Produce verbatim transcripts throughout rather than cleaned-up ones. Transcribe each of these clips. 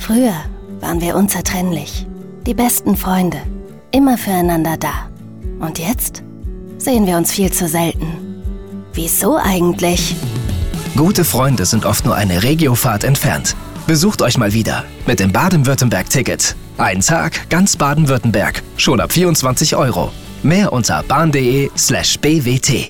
Früher waren wir unzertrennlich, die besten Freunde, immer füreinander da. Und jetzt sehen wir uns viel zu selten. Wieso eigentlich? Gute Freunde sind oft nur eine Regiofahrt entfernt. Besucht euch mal wieder mit dem Baden-Württemberg-Ticket. Ein Tag, ganz Baden-Württemberg, schon ab vierundzwanzig Euro. Mehr unter bahn.de slash bwt.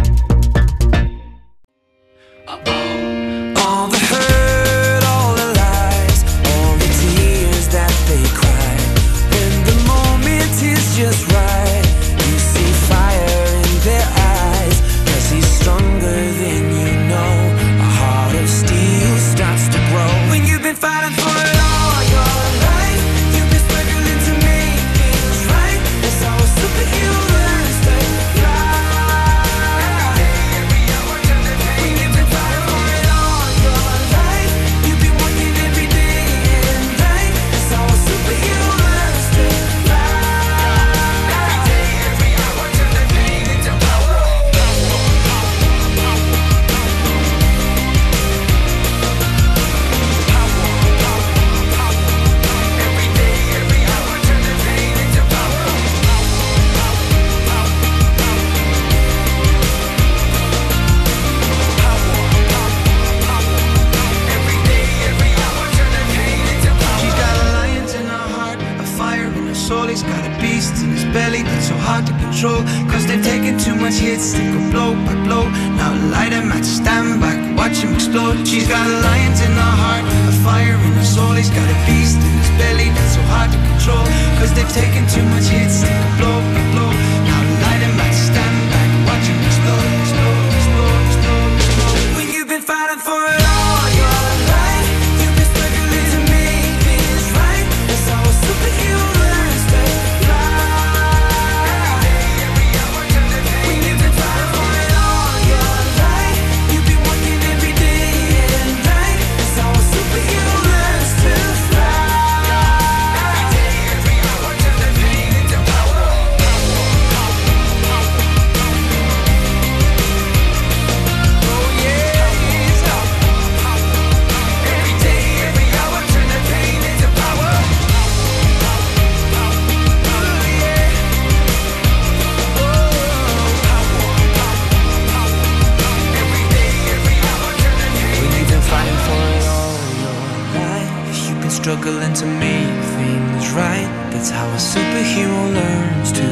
Struggling to make things right. That's how a superhero learns to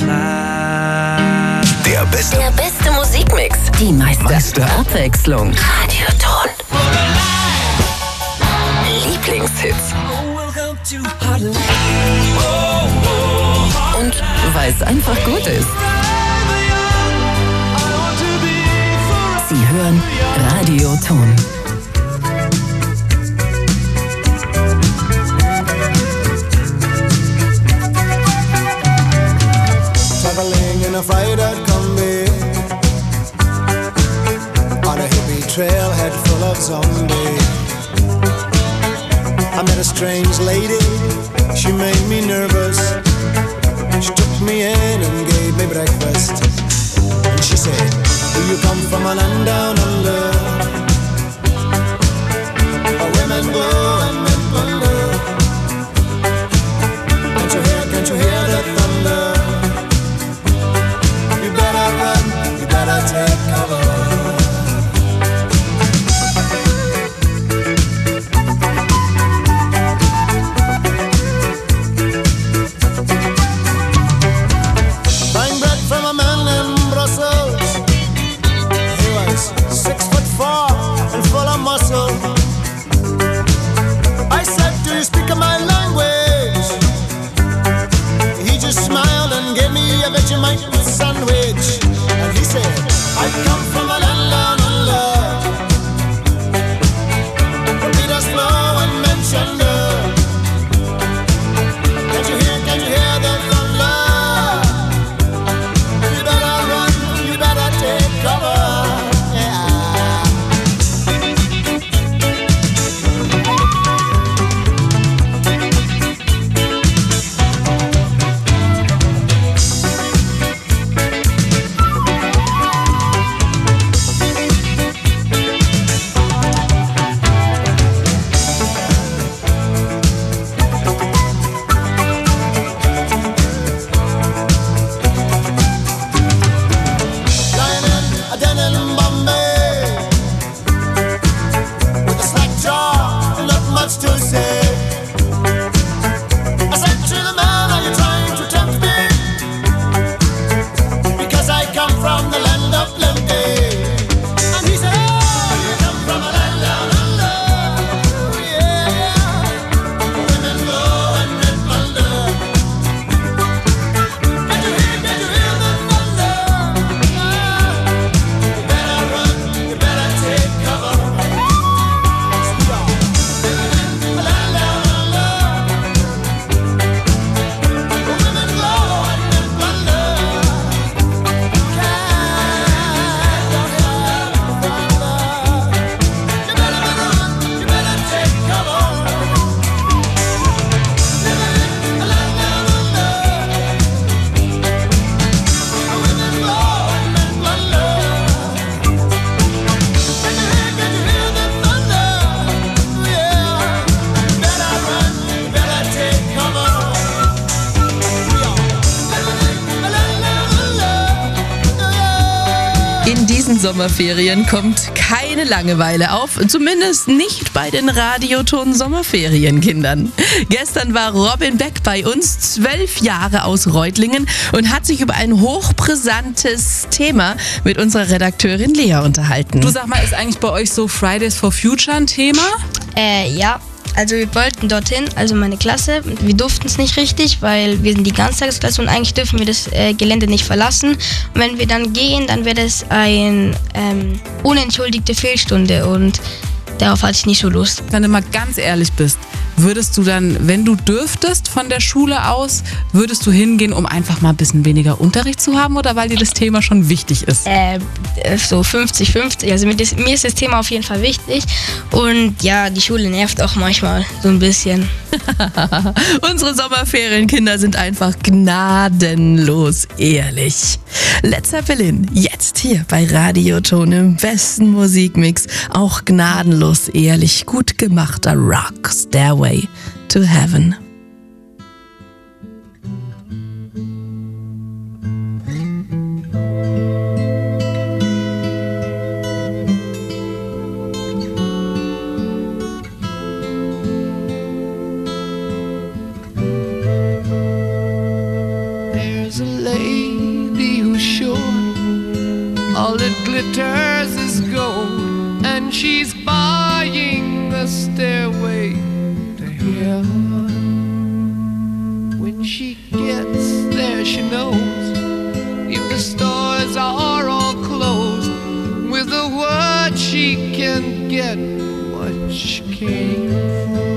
fly. Der beste, Der beste Musikmix. Die meiste, meiste Abwechslung. Radioton. Lieblingshits. Und weil es einfach gut ist. Sie hören Radioton. Traveling in a freighter combi on a hippie trailhead full of zombies. I met a strange lady, she made me nervous. She took me in and gave me breakfast. And she said, do you come from a land down under, where women go and men wonder? Can't you hear, can't you hear the thunder? You better run, you better take cover. Buying bread from a man in Brussels. He was six foot will say. I said to the man, are you trying to tempt me? Because I come from the land of plenty. And he said, oh, you come from a land down under. Yeah, women go and men plunder. Can you hear, can you hear the thunder? Ah, you better run, you better take cover. A land down under. Women go and men plunder. You better run, you better take cover. Living a land down under. Women go and men plunder. Can you hear, can you hear the thunder? Yeah. You better run, you better take cover. Living a land down under. In diesen Sommerferien kommt keine Langeweile auf, zumindest nicht bei den Radioton Sommerferienkindern. Gestern war Robin Beck bei uns, zwölf Jahre aus Reutlingen, und hat sich über ein hochbrisantes Thema mit unserer Redakteurin Lea unterhalten. Du, sag mal, ist eigentlich bei euch so Fridays for Future ein Thema? Äh, ja. Also wir wollten dorthin, also meine Klasse. Wir durften es nicht richtig, weil wir sind die Ganztagesklasse und eigentlich dürfen wir das äh, Gelände nicht verlassen. Und wenn wir dann gehen, dann wäre das eine ähm, unentschuldigte Fehlstunde und darauf hatte ich nicht so Lust. Wenn du mal ganz ehrlich bist, würdest du dann, wenn du dürftest von der Schule aus, würdest du hingehen, um einfach mal ein bisschen weniger Unterricht zu haben oder weil dir das Thema schon wichtig ist? Äh, so fünfzig fünfzig, also mir, das, mir ist das Thema auf jeden Fall wichtig und ja, die Schule nervt auch manchmal so ein bisschen. Unsere Sommerferienkinder sind einfach gnadenlos ehrlich. Led Zeppelin, jetzt hier bei Radioton im besten Musikmix, auch gnadenlos ehrlich, gut gemachter Rock, Stairway to Heaven. There's a lady who's sure all that glitters is gold, and she's buying a stairway to heaven. When she gets there, she knows if the stores are all closed, with a word she can get what she came for.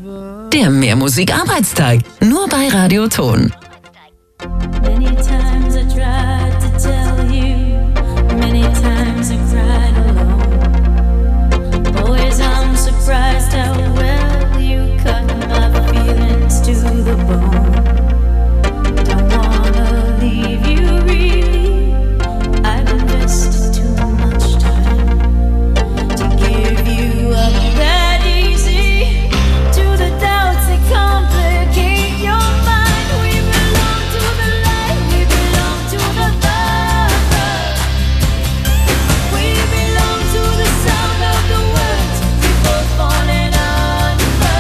Der Mehrmusik-Arbeitstag. Nur bei Radio Ton. Many times I tried to tell you, many times I cried alone. Always I'm surprised how well you cut my feelings to the bone. Don't wanna leave you really, I've invested too much time to give you up that easy. To the doubts that complicate your mind, we belong to the light, we belong to the dark. We belong to the sound of the words we both falling under.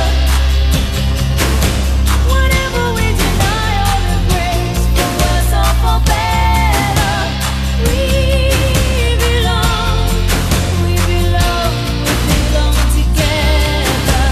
Whatever we deny or embrace, for worse or for better, we belong, we belong, we belong together.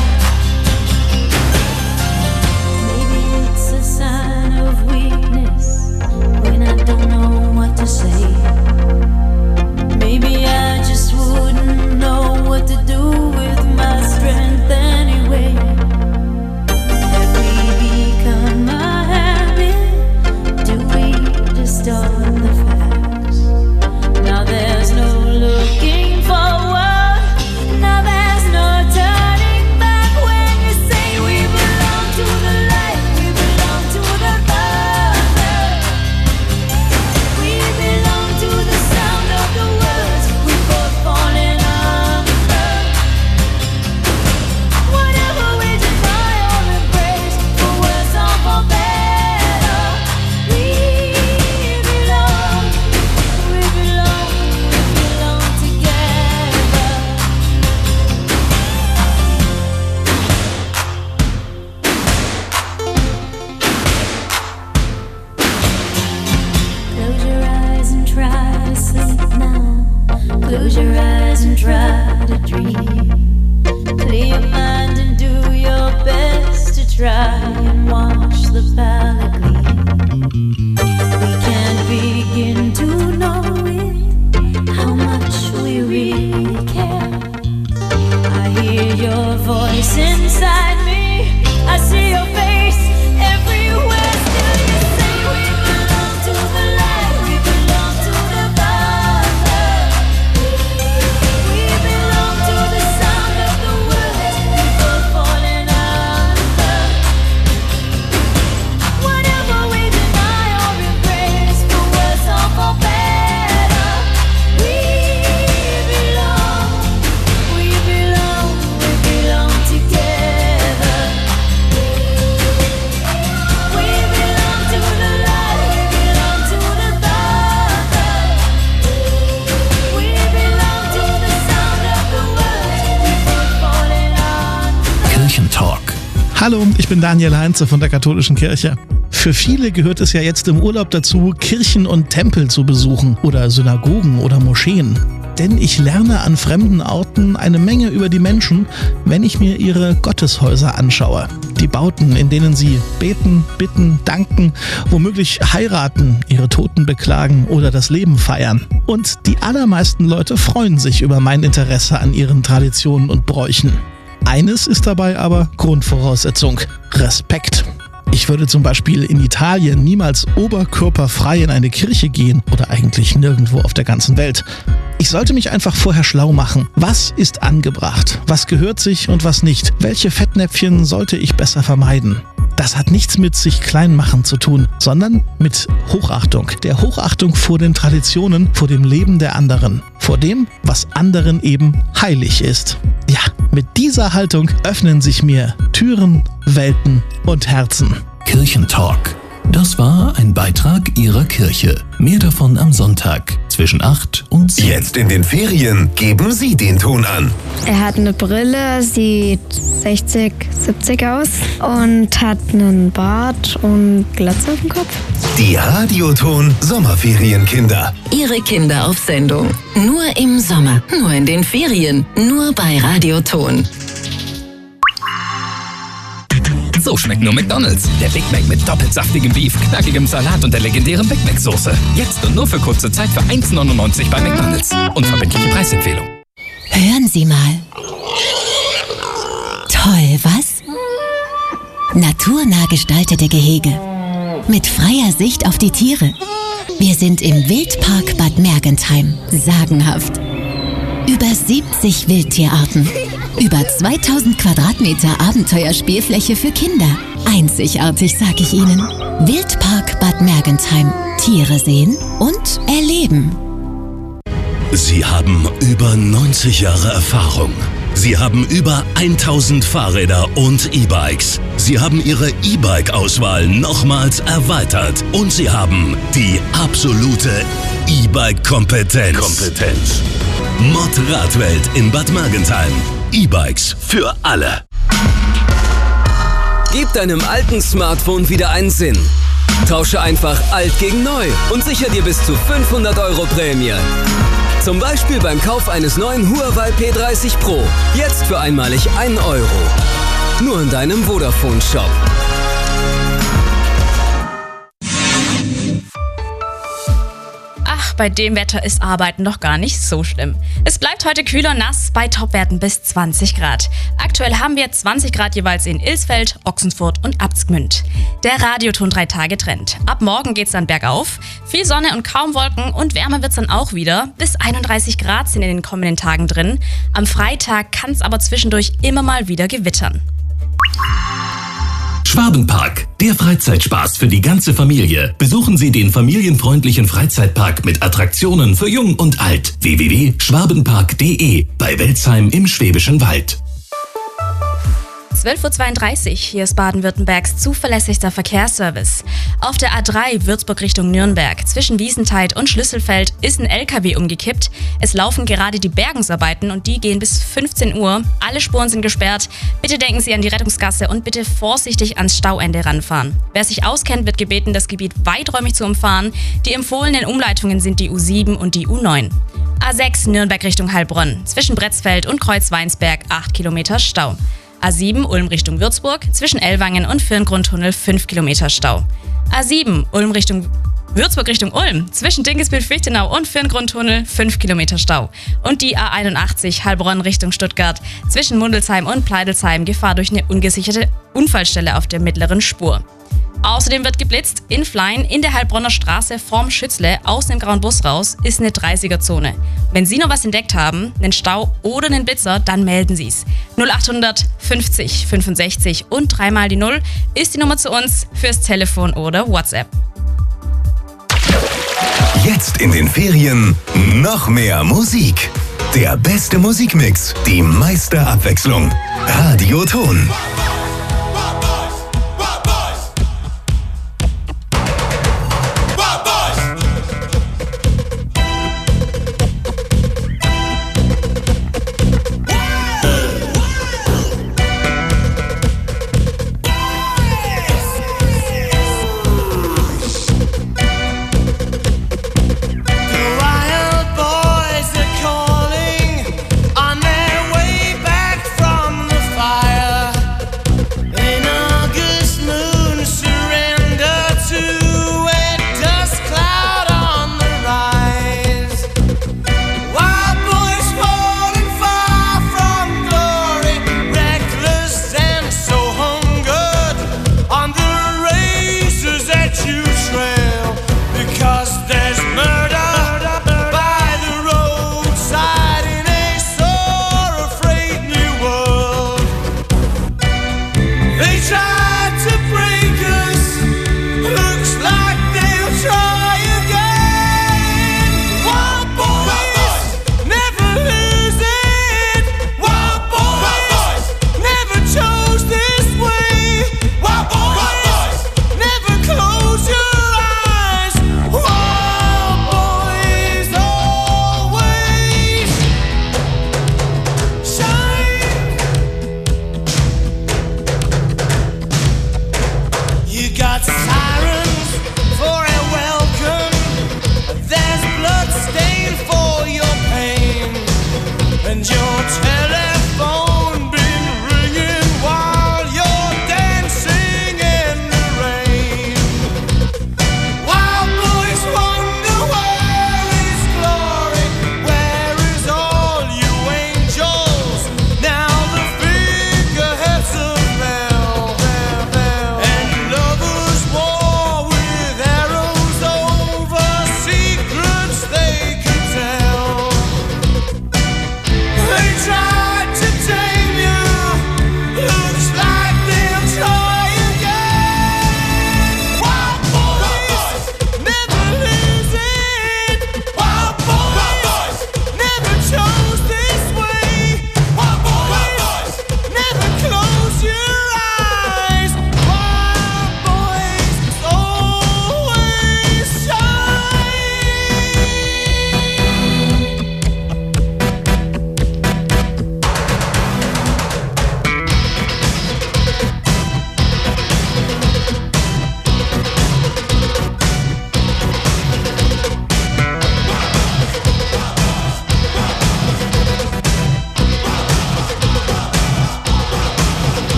Maybe it's a sign of weakness when I don't know what to say. Maybe I just wouldn't know what to do with my strength anyway. Have we become a habit? Do we distort the facts? Now there's no looking forward. Now there's no turning back when you say we belong to the light, we belong to the dark. We belong to the sound of the words we both falling under. Whatever we deny or embrace, for worse or for better, we belong, we belong, we belong together. Close your eyes and try to sleep now. Close your eyes and try to dream. Clear your mind and do your best to try and watch the palette gleam. We can't begin to know it, how much we really care. I hear your voice inside me, I see your face everywhere. Still you say we belong to the light, we belong to the dark. We belong to the sound of the words we both falling under. Whatever we deny or embrace, for worse or for better, we belong, we belong, we belong together. We belong to the light, we belong to the dark. We belong to the sound of the words we both falling under. Kirchentalk. Hallo, ich bin Daniel Heinze von der Katholischen Kirche. Für viele gehört es ja jetzt im Urlaub dazu, Kirchen und Tempel zu besuchen oder Synagogen oder Moscheen. Denn ich lerne an fremden Orten eine Menge über die Menschen, wenn ich mir ihre Gotteshäuser anschaue. Die Bauten, in denen sie beten, bitten, danken, womöglich heiraten, ihre Toten beklagen oder das Leben feiern. Und die allermeisten Leute freuen sich über mein Interesse an ihren Traditionen und Bräuchen. Eines ist dabei aber Grundvoraussetzung: Respekt. Ich würde zum Beispiel in Italien niemals oberkörperfrei in eine Kirche gehen oder eigentlich nirgendwo auf der ganzen Welt. Ich sollte mich einfach vorher schlau machen. Was ist angebracht? Was gehört sich und was nicht? Welche Fettnäpfchen sollte ich besser vermeiden? Das hat nichts mit sich klein machen zu tun, sondern mit Hochachtung. Der Hochachtung vor den Traditionen, vor dem Leben der anderen, vor dem, was anderen eben heilig ist. Ja, mit dieser Haltung öffnen sich mir Türen, Welten und Herzen. Kirchentalk. Das war ein Beitrag Ihrer Kirche. Mehr davon am Sonntag zwischen acht und zehn. Jetzt in den Ferien geben Sie den Ton an. Er hat eine Brille, sieht sechzig, siebzig aus und hat einen Bart und Glatze auf dem Kopf. Die Radioton Sommerferienkinder. Ihre Kinder auf Sendung. Nur im Sommer, nur in den Ferien, nur bei Radio Ton. So schmeckt nur McDonald's. Der Big Mac mit doppelt saftigem Beef, knackigem Salat und der legendären Big Mac Soße. Jetzt und nur für kurze Zeit für eins neunundneunzig bei McDonald's. Unverbindliche Preisempfehlung. Hören Sie mal. Toll, was? Naturnah gestaltete Gehege. Mit freier Sicht auf die Tiere. Wir sind im Wildpark Bad Mergentheim. Sagenhaft. Über siebzig Wildtierarten. Über zweitausend Quadratmeter Abenteuerspielfläche für Kinder. Einzigartig, sag ich Ihnen. Wildpark Bad Mergentheim. Tiere sehen und erleben. Sie haben über neunzig Jahre Erfahrung. Sie haben über tausend Fahrräder und E-Bikes. Sie haben Ihre E-Bike-Auswahl nochmals erweitert. Und Sie haben die absolute E-Bike-Kompetenz. Kompetenz. Mod Radwelt in Bad Mergentheim. E-Bikes für alle. Gib deinem alten Smartphone wieder einen Sinn. Tausche einfach alt gegen neu und sichere dir bis zu fünfhundert Euro Prämie. Zum Beispiel beim Kauf eines neuen Huawei P dreißig Pro. Jetzt für einmalig einen Euro. Nur in deinem Vodafone-Shop. Ach, bei dem Wetter ist Arbeiten doch gar nicht so schlimm. Es bleibt heute kühl und nass bei Topwerten bis zwanzig Grad. Aktuell haben wir zwanzig Grad jeweils in Ilsfeld, Ochsensfurt und Abtsgmünd. Der Radioton drei Tage Trend. Ab morgen geht's dann bergauf. Viel Sonne und kaum Wolken und wärmer wird's dann auch wieder. Bis einunddreißig Grad sind in den kommenden Tagen drin. Am Freitag kann's aber zwischendurch immer mal wieder gewittern. Schwabenpark, der Freizeitspaß für die ganze Familie. Besuchen Sie den familienfreundlichen Freizeitpark mit Attraktionen für Jung und Alt. w w w punkt schwabenpark punkt de bei Welzheim im Schwäbischen Wald. zwölf Uhr zweiunddreißig, hier ist Baden-Württembergs zuverlässigster Verkehrsservice. Auf der A drei Würzburg Richtung Nürnberg zwischen Wiesentheid und Schlüsselfeld ist ein L K W umgekippt. Es laufen gerade die Bergungsarbeiten und die gehen bis fünfzehn Uhr. Alle Spuren sind gesperrt. Bitte denken Sie an die Rettungsgasse und bitte vorsichtig ans Stauende ranfahren. Wer sich auskennt, wird gebeten, das Gebiet weiträumig zu umfahren. Die empfohlenen Umleitungen sind die U sieben und die U neun. A sechs Nürnberg Richtung Heilbronn zwischen Bretzfeld und Kreuzweinsberg acht Kilometer Stau. A sieben Ulm Richtung Würzburg, zwischen Ellwangen und Firngrundtunnel fünf Kilometer Stau. A sieben Ulm Richtung Würzburg Richtung Ulm, zwischen Dinkelsbühl-Fichtenau und Firngrundtunnel fünf Kilometer Stau. Und die A einundachtzig Heilbronn Richtung Stuttgart, zwischen Mundelsheim und Pleidelsheim, Gefahr durch eine ungesicherte Unfallstelle auf der mittleren Spur. Außerdem wird geblitzt in Flein in der Heilbronner Straße vorm Schützle aus dem grauen Bus raus ist eine dreißiger-Zone. Wenn Sie noch was entdeckt haben, einen Stau oder einen Blitzer, dann melden Sie es. null achthundert fünfzig fünfundsechzig und dreimal die Null ist die Nummer zu uns fürs Telefon oder WhatsApp. Jetzt in den Ferien noch mehr Musik. Der beste Musikmix, die meiste Abwechslung. Radioton. On their way back from the fire,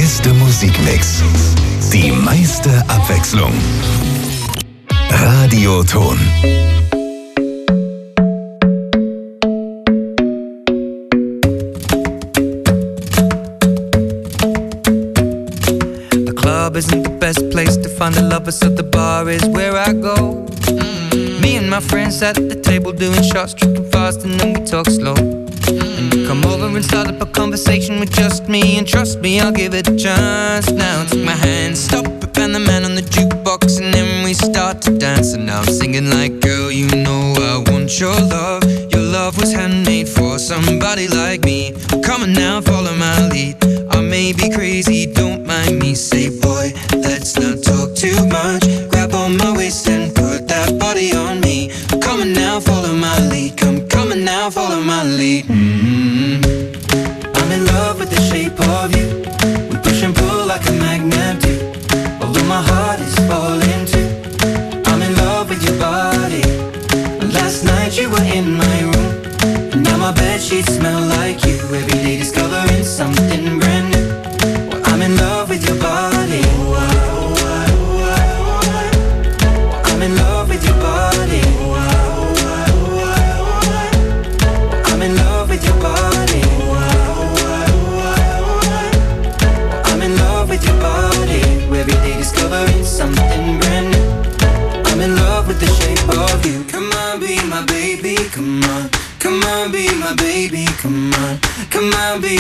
beste Musikmix. Die meiste Abwechslung. Radioton. The club isn't the best place to find a lover, so the bar is where I go. Mm. Me and my friends sat at the table doing shots, tripping fast, and then we talk slow. And you come over and start up a conversation with just me, and trust me, I'll give it a chance. Now take my hand, stop it, and the man on the jukebox, and then we start to dance. And now I'm singing like, girl, you know I want your love. Your love was handmade for somebody like me. Come on now, follow my lead. I may be crazy, don't mind me. Say, boy, let's not talk too much. Grab on my waist and put that body on me. Come on now, follow my lead. Come, come on now, follow my lead. Mm-hmm. I'm in love with the shape of you. We push and pull like a magnet do. Although my heart is falling too. I'm in love with your body. Last night you were in my room, and now my bedsheets smell like you. Every day discovering something brand new. Well, I'm in love with your body. I'm in love with your body. I'm in love with your body. I'm in love with your body. Every day discovering something brand new. I'm in love with the shape of you. Come on, be my baby, come on. Come on, be my baby, come on. Come on, be